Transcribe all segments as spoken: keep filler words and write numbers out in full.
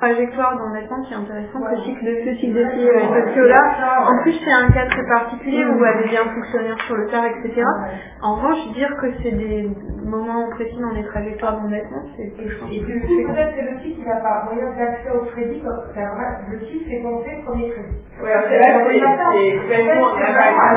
trajectoire d'endettement qui est intéressante, le cycle de ce cycle de ci, euh, parce que là, en plus c'est un cas très particulier où elle devient fonctionnaire sur le tard, et cetera. En revanche, dire que c'est des moments précis dans les trajectoires d'endettement, c'est quelque chose. Et du coup, peut-être que le cycle n'a pas moyen d'accès au crédit, le cycle est pensé premier crédit. Oui, c'est là que c'est vraiment un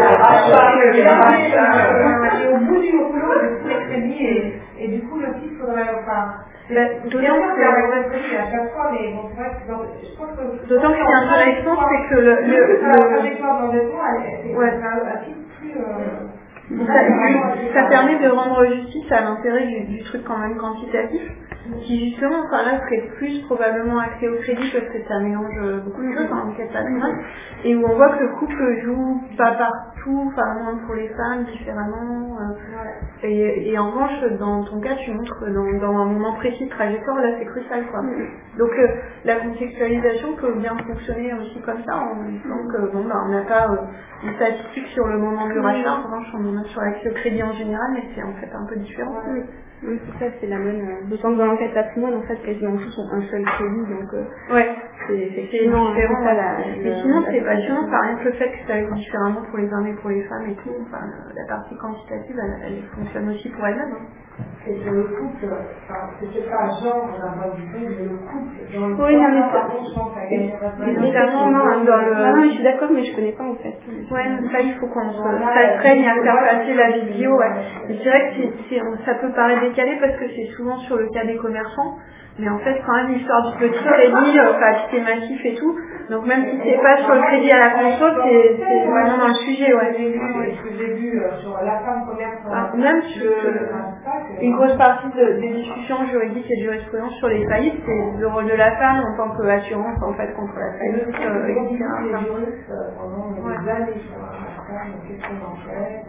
et au bout du rouleau, le coup les crédits et, et du coup le cycle faudrait enfin. Bah, d'autant que la mauvaise crédit à chaque fois, mais bon, c'est vrai que dans, je pense que d'autant que ce qui est intéressant, c'est que le le la trajectoire d'endettement, elle est un cycle plus euh, ça, ça permet de rendre justice à l'intérêt du, du truc quand même quantitatif, qui justement, enfin là, serait plus probablement accès au crédit parce que ça mélange beaucoup de choses en enquête patronale, et où on voit que le couple joue pas partout, enfin moins pour les femmes, différemment, euh, et, et en revanche, dans ton cas, tu montres que dans, dans un moment précis de trajectoire, là c'est crucial, quoi. Donc euh, la contextualisation peut bien fonctionner aussi comme ça, en disant que bon, bah, on n'a pas euh, une statistique sur le moment du rachat, en revanche on en a sur l'accès au crédit en général, mais c'est en fait un peu différent. Oui, oui c'est ça, c'est la bonne. Euh, d'autant que dans l'enquête patrimoine, en fait, quasiment tous ont un seul crédit, donc euh, ouais. c'est effectivement différent. Ça, la, mais le, sinon, c'est passionnant, par exemple, le fait que ça aille différemment pour les hommes et pour les femmes et tout, enfin, la partie quantitative, elle, elle fonctionne aussi pour elle-même. Hein. Et sur le couple, enfin, c'est pas genre d'un point de vue, mais le couple, dans le oui, non, mais par contre, je pense que ça gagne évidemment, non, dans le... non, non, je suis d'accord, mais je connais pas en fait. Ouais, ça, il faut qu'on se s'astreigne à faire passer la vidéo, ouais. Et c'est vrai que c'est, c'est, ça peut paraître décalé parce que c'est souvent sur le cas des commerçants, mais en fait, quand même, l'histoire du petit crédit, euh, enfin, c'est massif et tout, donc même si c'est pas sur le crédit à la conso, c'est, c'est vraiment dans le sujet, ouais. Ce que j'ai vu sur la femme commerçante, ah, même sur une grosse partie de, des discussions juridiques et de jurisprudence sur les faillites, c'est le rôle de la femme en tant qu'assurance, en fait, contre la faillite, euh, et cetera. Les juristes, pendant des années, sur la femme, qu'est-ce qu'on en fait.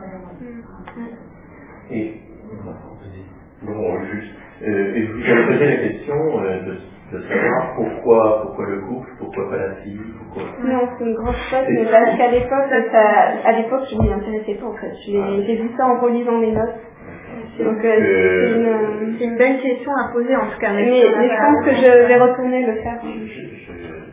Et, bon, juste, euh, et vous avez posé la question euh, de, de savoir pourquoi, pourquoi le couple, pourquoi pas la fille, pourquoi... Non, c'est une grosse chose, mais parce qu'à l'époque, ça, à l'époque, je m'y intéressais pas, en fait. J'ai, j'ai vu ça en relisant mes notes. Donc, euh, euh, c'est, une, c'est une belle question à poser, en tout cas. Mais, mais, mais je pense que je vais retourner le faire. Je, je, je...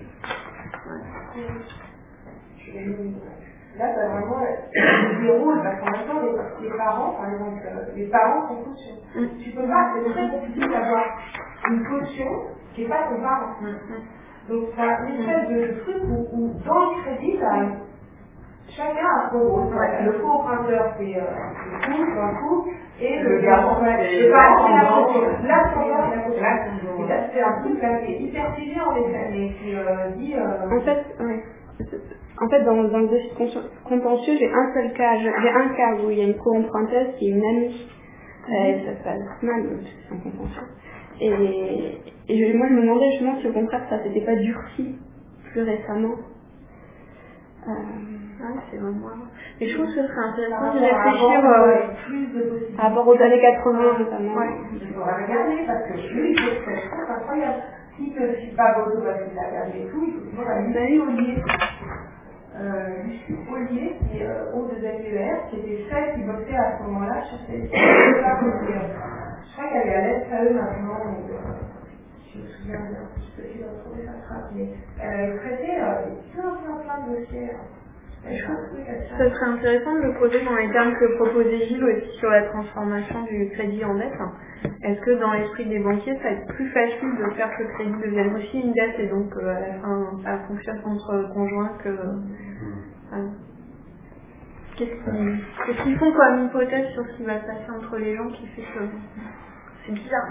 Là, c'est vraiment des rôles, parce qu'en même temps, les, les parents, par exemple, les parents sont caution. Mm. Tu peux pas, c'est très compliqué d'avoir une caution qui n'est pas ton parent. Mm. Donc, tu as une espèce de truc où, où dans le crédit, là, chacun a son rôle. Ouais. Le co-emprunteur, c'est euh, le couple, un couple, et le garant, le parent, c'est la caution. L'ascendant, c'est la caution. Et ça, c'est un truc là qui est hyper figé en effet, mais qui euh, dit. Euh, en fait, oui. En fait, dans, dans le dossier contentieux, j'ai un seul cas, j'ai un cas où il y a une co-emprunteuse qui est une amie. Euh, ça se passe mal, donc c'est un contentieux. Et, et je, moi, je me demandais justement si au contraire ça s'était pas durci plus récemment. Euh, ouais, c'est vraiment... Et je trouve que ce serait intéressant de réfléchir euh, par rapport aux années quatre-vingts notamment. Ouais, il faudra regarder parce que lui, c'est incroyable. Si tu ne suis pas Bordeaux parce qu'il a gardé et tout, il faut toujours la Lucie Ollier. Euh, Lucie Ollier, qui est euh, O deux L U R, qui était celle qui bossait à ce moment-là sur ces choses. Je crois qu'elle est à l'E S A E maintenant. Donc, euh, je me souviens bien, je peux essayer de retrouver sa trace, mais elle a traité euh, plein, plein, plein de dossiers. Je pense que ce serait intéressant de le poser dans les termes que proposait Gilles aussi sur la transformation du crédit en dette. Est-ce que dans l'esprit des banquiers, ça va être plus facile de faire que le crédit devienne aussi une dette et donc euh, à la fin ça fonctionne entre conjoints que... Euh, qu'est-ce, qu'ils, qu'est-ce qu'ils font comme hypothèse sur ce qui va se passer entre les gens qui fait que... C'est bizarre.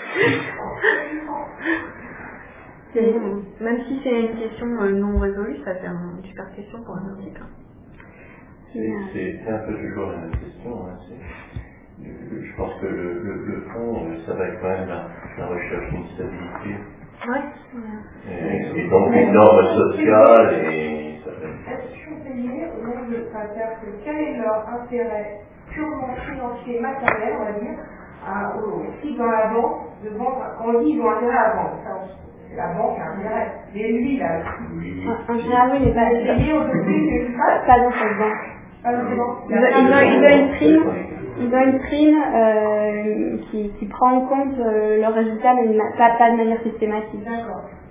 C'est, même si c'est une question euh, non résolue, ça fait une super question pour un article. C'est, c'est, c'est un peu toujours la même question. Hein. C'est, euh, je pense que le, le, le fond, ça va être quand même la, la recherche d'une stabilité. Ouais. Et, et donc une norme sociale et ça fait... Est-ce qu'ils sont payés au nom de... C'est-à-dire que quel est leur intérêt purement financier, matériel, on va dire, à, au, si dans la banque, de vendre, quand on dit ils ont intérêt à vendre, ça, c'est la banque a intérêt. Mais lui, là, en général, oui, il n'est pas payé au début, pas dans cette banque. Pas dans cette banque. Il a une prime, il a une prime euh, qui, qui prend en compte euh, le résultat, mais pas, pas de manière systématique. D'accord.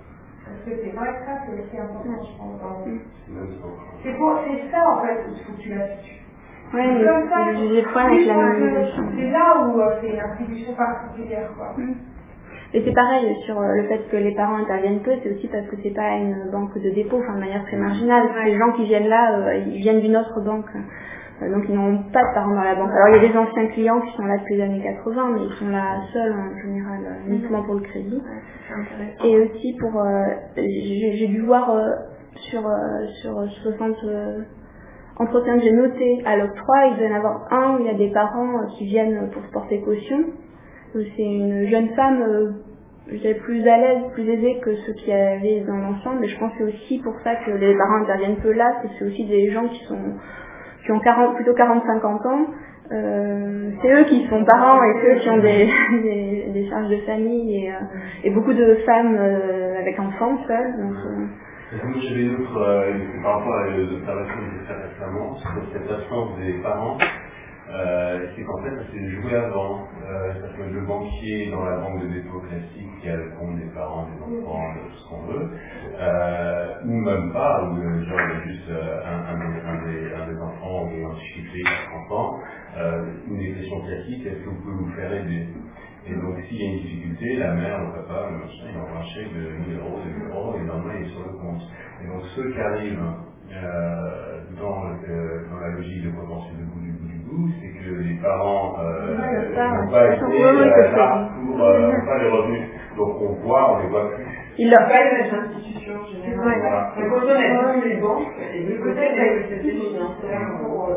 Parce que c'est vrai que ça, c'est aussi important, je pense. C'est pour, c'est ça, en fait, il faut que tu la situes. Oui, mais j'ai le problème avec la nominalisation. C'est là où euh, c'est une institution particulière, quoi. Mm. Et c'est pareil sur le fait que les parents interviennent peu, c'est aussi parce que c'est pas une banque de dépôt, enfin de manière très marginale. Ouais. Les gens qui viennent là, euh, ils viennent d'une autre banque, euh, donc ils n'ont pas de parents dans la banque. Alors il y a des anciens clients qui sont là depuis les années quatre-vingts, mais ils sont là seuls en général, euh, uniquement pour le crédit. Ouais, et aussi pour, euh, j'ai, j'ai dû voir euh, sur euh, sur soixante euh, entretiens que j'ai notés à l'octroi, il doit y en avoir un où il y a des parents euh, qui viennent pour se porter caution. C'est une jeune femme, euh, je dirais plus à l'aise, plus aisée que ceux qui avaient dans l'ensemble, mais je pense que c'est aussi pour ça que les parents interviennent peu là, c'est que c'est aussi des gens qui sont qui ont quarante, plutôt quarante à cinquante ans, euh, c'est eux qui sont parents et c'est eux qui ont des, des, des charges de famille et, euh, et beaucoup de femmes euh, avec enfants seules. Donc, euh... Moi j'avais une autre, euh, par rapport à l'observation que j'ai faite récemment, sur cette absence des parents. Euh, c'est qu'en fait, ça s'est joué avant. Euh, parce que le banquier dans la banque de dépôt classique qui a le compte des parents, des enfants, de tout ce qu'on veut, euh, ou même pas, où le genre il y a juste euh, un, un, un, des, un des enfants ou un difficulté à trente ans, euh, une des questions classiques, est-ce que vous pouvez vous faire aider? Et donc s'il y a une difficulté, la mère, le papa, le machin, il envoie un chèque de mille euros, deux mille euros, et le lendemain il est sur le compte. Et donc ceux qui arrivent euh, dans, euh, dans la logique de contentieux de bout du bout du bout, c'est que les parents euh, n'ont pas été euh, là pour euh, pas les revenus. Donc on voit, on les voit plus. Il n'a pas eu cette institution générale. Le côté on a plus les banques, et le côté de la société financière pour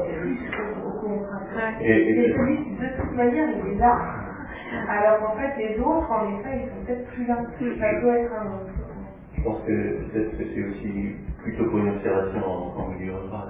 et, et, et celui qui de toute manière il est là. Alors qu'en fait les autres en effet ils sont peut-être plus là. Ça doit être un autre. Je pense que peut-être que c'est aussi plutôt pour une observation en, en milieu rural.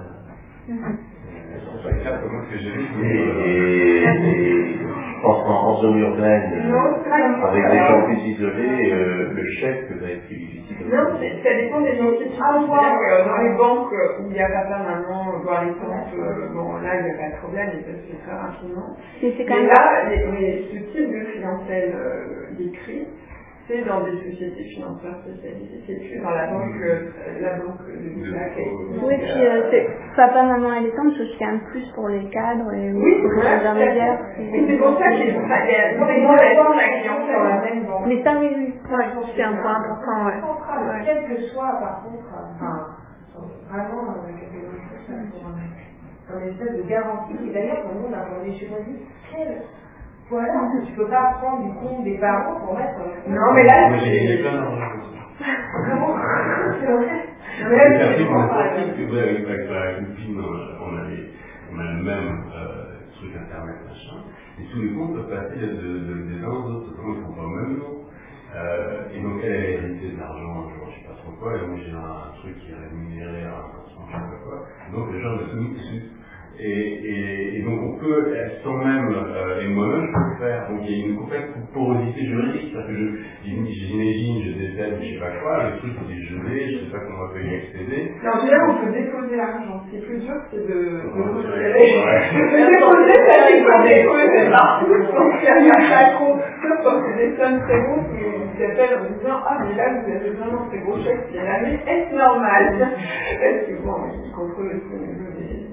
C'est pas clair comment que j'ai vu. Et, et, et je pense qu'en en zone urbaine, avec des gens plus isolés, euh, le chèque peut être plus difficile. Non, ça dépend des gens qui sont. C'est-à-dire que dans les banques où il y a papa, maman, voir les comptes, euh, bon là il n'y a pas de problème, ils peuvent se faire très rapidement. Mais c'est quand Mais même là, les, les, ce type de clientèle euh, décrit, c'est dans des sociétés financières spécialisées, c'est plus dans la banque, euh, la banque de l'État. Oui, puis euh, c'est papa, maman et les tantes, c'est aussi quand même plus pour les cadres et oui, pour les intermédiaires. Oui, c'est pour ça qu'il y a vraiment la clientèle sur la même banque. Mais ça, oui, oui, ouais, c'est un point important, ouais. ouais. Quel que soit, par contre, enfin, vraiment dans la catégorie sociale, comme une espèce de garantie, et d'ailleurs, quand nous, on a demandé chez moi, quelle. Voilà, tu peux pas prendre du compte des parents pour mettre. Non, mais là, moi j'ai gagné plein d'argent. Comment? C'est vrai. C'est un truc qu'on a fait avec ma copine, on avait, on a le même euh, truc internet, machin, et tous les comptes peuvent passer de, de, de, des uns aux autres, comment ils font pas au même nom. Euh, et donc elle a hérité de l'argent, genre je sais pas trop quoi, et moi j'ai un, un truc qui est rémunéré à un pour cent, je sais pas quoi, donc les gens me sont mis dessus. Et, et, et donc on peut, sans même, euh, et moi-même je peux le faire, donc il y a une complète porosité juridique, parce que je, j'imagine, je décède, je sais pas quoi, le truc il est gelé, je sais pas comment on peut y accéder. Non, déjà on peut déposer l'argent, ce qui est plus dur c'est de le retirer. Le déposer, ça c'est pas déposer partout, donc il n'y a pas trop, sauf quand c'est des sommes très grosses qui s'appellent en disant ah mais là vous avez vraiment ces gros chèques, bien là, mais est-ce normal? Parce que bon, ils contrôlent aussi au niveau des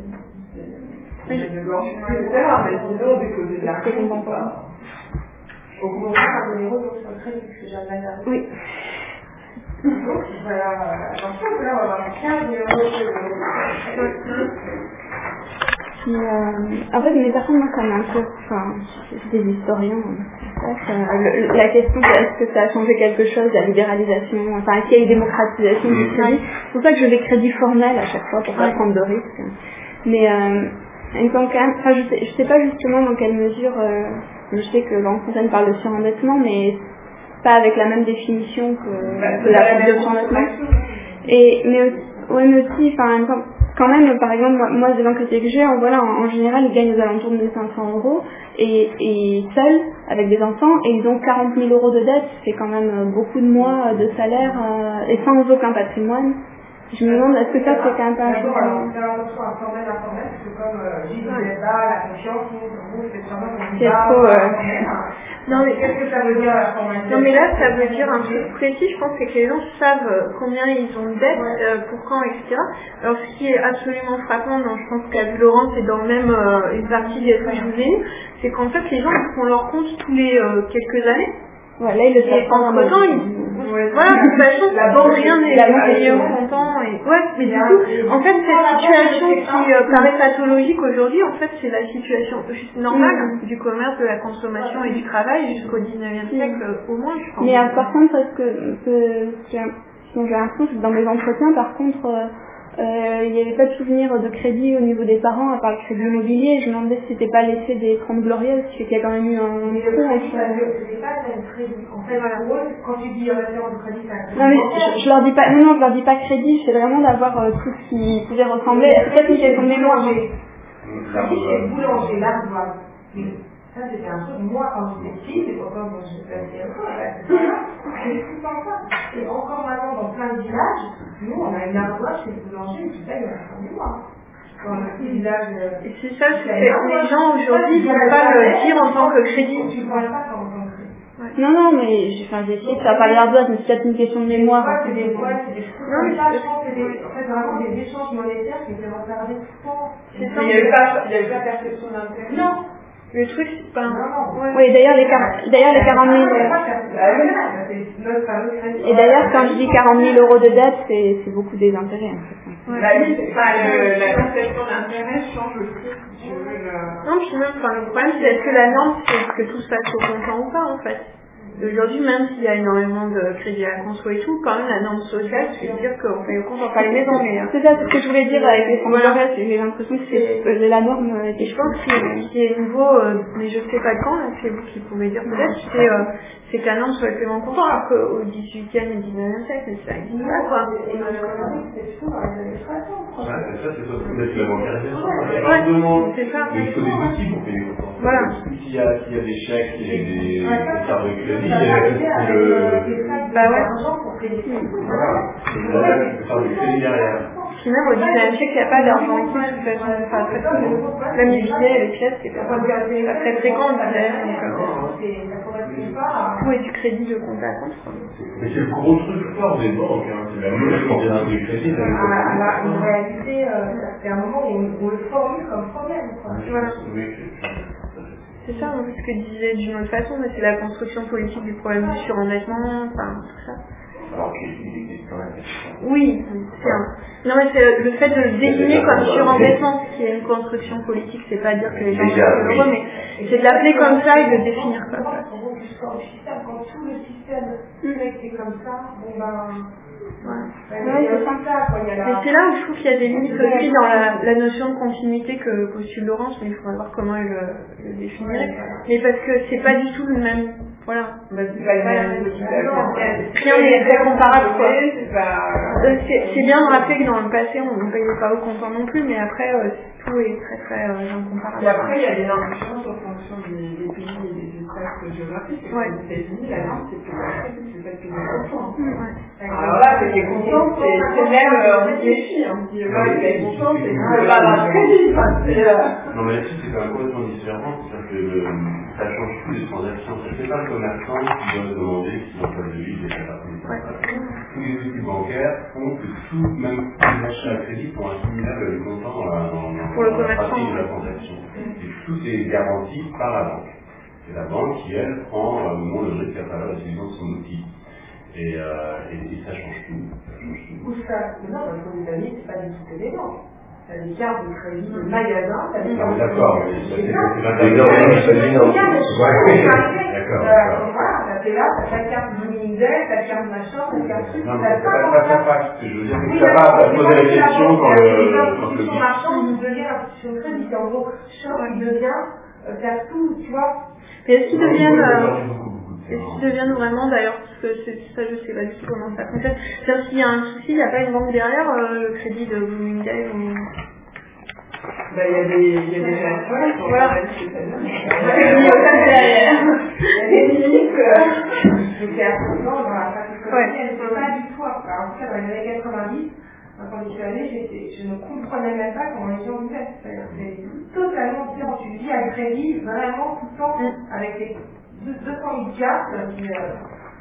de blanchiment, et cetera. Mais sinon, déposer de l'argent, c'est pas. Au moins, un numéro sur le crédit, parce que j'ai un mal. Oui. Donc, voilà, attention, là, on va avoir quinze numéros sur Puis, euh, en fait, mes personnes, moi, ça m'a un peu, enfin, c'est des historiens, ça, ça, le, la question c'est est-ce que ça a changé quelque chose, la libéralisation, enfin, est-ce qu'il y a eu démocratisation du crédit? C'est pour ça que je vais crédit formel à chaque fois, pour pas prendre de risques. Mais, euh, il me semble quand même, enfin, je sais, je sais pas justement dans quelle mesure, euh, je sais que Laurent Fontaine parle de surendettement, mais pas avec la même définition que, bah, que la propre de surendettement. Et, mais, ouais, mais aussi, enfin, quand même, par exemple, moi, moi des enquêtés que j'ai, en, voilà, en, en général, ils gagnent aux alentours de mille cinq cents euros, et, et seuls, avec des enfants, et ils ont quarante mille euros de dette, c'est quand même beaucoup de mois de salaire, euh, et sans aucun patrimoine. Je me demande, est-ce que ça, c'est quand même pas important? Alors, faire attention à formel, informel, parce que comme Gilles disait là, la confiance, nous, c'est vraiment on y va, trop, euh... Non mais qu'est-ce que ça veut dire la formation? Non mais là ça veut dire un truc précis, je pense, c'est que les gens savent combien ils ont de dettes, euh, pour quand, et cetera. Alors ce qui est absolument frappant, donc je pense qu'a vu Laurent, c'est dans même euh, une partie des trucs que je vous ai dit, c'est qu'en fait les gens ils font leur compte tous les euh, quelques années. Ouais, là, il le fait entre temps, il... Ouais, voilà, de toute façon, la banque, rien n'est payé au comptant, et... Ouais, mais du coup, en fait, cette situation qui euh, paraît pathologique aujourd'hui, en fait, c'est la situation juste normale du commerce, de la consommation et du travail jusqu'au dix-neuvième siècle, au moins, je pense. Mais euh, par contre, parce que, que j'ai j'ai l'impression que dans mes entretiens, par contre, euh, Euh, il n'y avait pas de souvenir de crédit au niveau des parents, à part le crédit immobilier. Je me demandais si c'était pas l'effet des trente glorieuses, qui fait qu'il y a quand même eu un mais trou le entre... c'est pas le crédit. En fait, voilà, pour eux, quand tu dis référence de crédit, c'est un crédit. Non, mais je, je leur dis pas, non, non, je leur dis pas crédit, c'est vraiment d'avoir euh, tout ce qui pouvait ressembler. C'est peut-être une question de mémoire. Crédit, c'est boulanger, l'ardoise. Ça, c'était un truc, moi, quand j'étais petite, et pourtant, moi, je fais assez un peu, c'est tout le temps ça. Et encore maintenant, dans plein de villages, nous, on a une ardoise chez le boulanger, tu payes à la fin du mois. Dans le petit village. Et c'est ça, c'est que les gens aujourd'hui ne vont pas le dire en tant que crédit. Tu ne parles pas en tant que crédit. Ouais. Non, non, mais j'ai enfin, essayé de faire parler l'ardoise, mais c'est peut-être une question de mémoire. C'est des boîtes, c'est des trucs. Non, mais ça, je pense que c'est des, en fait, vraiment des échanges monétaires qui étaient retardés tout le temps. Il n'y avait pas, il y avait pas perception d'intérêt. Non. Le truc, c'est pas... Ouais. Oui, d'ailleurs, les, d'ailleurs, les quarante mille... Et d'ailleurs, quand je dis quarante mille euros de dette, c'est, c'est beaucoup des intérêts, en fait. Ouais. La, enfin, le, la conception d'intérêt change aussi, si tu veux. Le... Non, puis même, enfin, le problème, c'est est-ce que la norme, c'est que tout se passe au comptant ou pas, en fait. Aujourd'hui, même s'il y a énormément de crédits à conso et tout, quand même, la norme sociale, c'est de dire qu'on paye au comptant, pas les maisons, mais... C'est ça, c'est ce que je voulais dire avec les fonds de l'O R S, j'ai l'impression que c'est euh, la norme... Euh, et je pense qu'il y a nouveau, euh, mais je sais pas quand, là, c'est vous qui pouvez dire peut-être, c'est, euh, c'est que la norme soit le paiement comptant, alors qu'au dix-huitième et dix-neuvième siècle, ça existe pas, quoi. Ouais, c'est ça, c'est ça, c'est la bancarisation. Ouais, c'est ça. Il faut des outils pour payer les comptes. Voilà. S'il y a, s'il y a des chèques et des cartes de crédit, il y a le... Bah ouais. Voilà. Le carte de crédit derrière. Puis même au dix-neuvième siècle, il n'y a pas d'argent liquide, de toute façon, enfin, très peu. Même les billets et les pièces, c'est pas, pas très fréquent, on disait, donc, euh, tout est du crédit de compte à compte. Mais c'est le gros truc fort des banques, hein. C'est la monnaie qui vient du crédit. En réalité, c'est un moment où on le formule comme problème. Voilà. C'est ça, en fait, ce que disait d'une autre façon, mais c'est la construction politique du problème du surendettement, enfin, tout ça. Alors qu'il existe quand même. Oui, c'est un... Non mais c'est le fait de le désigner comme surendettement, ce qui est une construction politique, c'est pas dire que les gens sont heureux, mais c'est de l'appeler comme ça et de le définir comme ça. Quand tout le système est comme ça, bon ben... Ouais. Ouais, c'est ça, quoi. Il y a la... Mais c'est là où je trouve qu'il y a des limites aussi dans la, la notion de continuité que postule Laurence, mais il faudra voir comment elle le, le définirait. Mais parce que c'est pas du tout le même. Voilà. Bah, c'est pas le même type Rien n'est très comparable, quoi. Euh, c'est, c'est bien de rappeler que dans le passé, on ne payait pas au comptant non plus, mais après, euh, tout est très très euh, incomparable. Et après, il y a des normes différentes en fonction des, des pays et des espaces géographiques. Ouais. Aux États-Unis, la norme, c'est que la crédit, c'est pas que des enfants. Ouais. Alors là, c'est des contents, c'est, c'est même, euh, on se méfie, on se dit, là, il est content, c'est que c'est pas d'un crédit. Non, mais là-dessus, c'est quand même complètement différent. C'est-à-dire que le, ça change tout les transactions. Ça fait pas le commerçant qui doit demander s'il n'a pas de devise et ça. Tous les outils bancaires font que tout, même les achats à crédit, sont assimilables à le comptant dans la, dans, dans, Pour le dans la commerçant, pratique de la transaction. Et tout est garanti par la banque. C'est la banque qui, elle, prend euh, au moment le risque à travers l'utilisation de son outil. Et, euh, et, et ça change tout. Ça change tout. Où ça? Non, parce qu'aux États-Unis, c'est pas du tout des banques. T'as des cartes de crédit de magasin, t'as des cartes de crédit. D'accord, mais ça, c'est D'accord, d'accord. Voilà, t'es là, t'as ta carte de Mindel, ta carte machin, ta carte truc, Non, t'as mais c'est pas ça passe. Je veux dire, c'est capable de poser la question quand le. L'institution marchande devient l'institution de crédit. En gros, chaque qui devient, t'as tout, tu vois. Mais est-ce qu'ils deviennent, euh, est-ce qu'ils deviennent vraiment d'ailleurs, parce que c'est, ça je sais pas du tout comment ça fonctionne. C'est-à-dire s'il y a un souci, il n'y a pas une banque derrière, euh, le crédit de Bloomingdale ou... Bah, il y a des, il y a des gestions qui ont Voilà. pas mal chez celle-là. Il y a des limites, Donc, c'est absolument dans la pratique quotidienne, c'est pas du tout. Alors, en tout cas, dans les années quatre-vingt-dix, quand j'y suis allée, j'étais, je ne comprenais même pas comment les gens vivaient. C'est-à-dire que c'est totalement différent. Tu vis à crédit vraiment tout le temps avec les deux cent mille cartes, mais euh,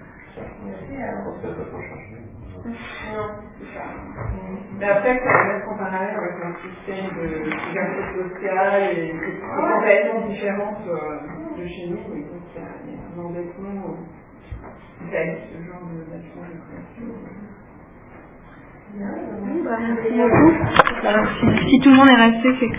Ça va pas changer. non, c'est ça. Mais après, ça va être en parallèle avec un système de sécurité sociale et c'est complètement différent de chez nous. Et donc, il y a un endettement vis-à-vis ce genre d'action de création. Merci beaucoup. Alors, si, si tout le monde est resté, c'est que